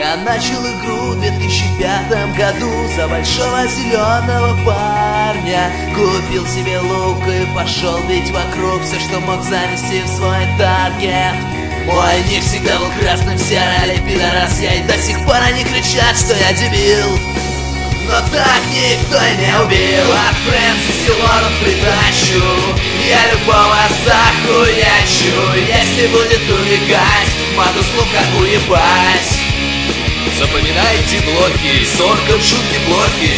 Я начал игру в 2005 году за большого зеленого парня. Купил себе лук и пошел бить вокруг все, что мог занести в свой таргет. Мой ник всегда был красным, все орали пидорас я, и до сих пор они кричат, что я дебил. Но так никто и не убил. От Фрэнсиса Лорен притащу, я любого захуячу. Если будет убегать, могу с лука уебать. Запоминайте блоки, с орком шутки блоки.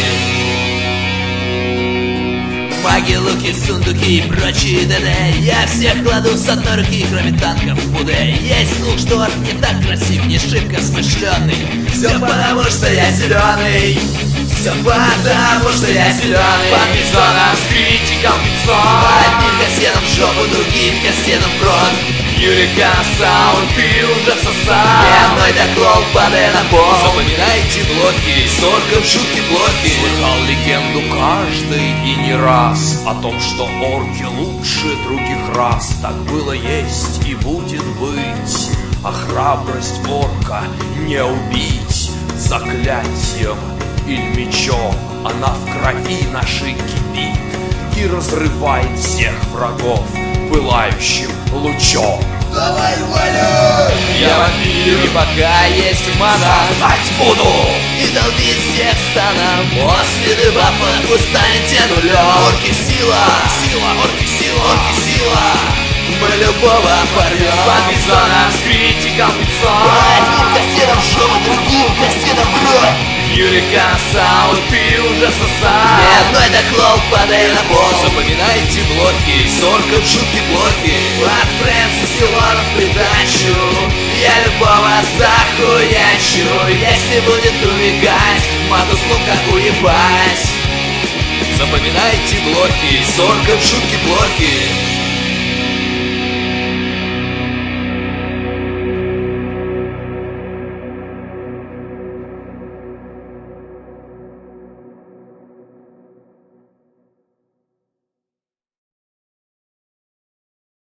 Маги, луки, сундуки и прочие ДД. Я всех кладу с одной руки, кроме танков в ПУД. Есть слух, что орк не так красив, не шибко смышленый. Все потому, что я зеленый. Все потому, что я зеленый. Под бизоном с критиком бизон. Одним кассетом в жопу, другим кассетом в рот. Юрика саунд, ты уже всосал. Дневной доклол, падая на пол. Запоминайте блоки, с орком шутки блоки. Слыхал легенду каждый и не раз о том, что орки лучше других рас. Так было, есть и будет быть. А храбрость орка не убить заклятием или мечом. Она в крови нашей кипит и разрывает всех врагов пылающим лучом. Давай, валю! Я вампир, И пока есть мана, сосать буду. и долбить всех станом. После дебафа вы станете нулем. Орки сила, Орки сила, орки сила. Мы любого порвем. под бизоном с критиком Одним бизон. кассетом в жопу, другим кассетом в рот. Юрика саунд, ты уже всосал. Дневной доклол, падая на пол. Запоминайте блоки, с орком шутки блоки. От Фрэнсиса Лорен притащу, я любого захуячу. Если будет убегать, могу с лука уебать. Запоминайте блоки, с орком шутки блоки.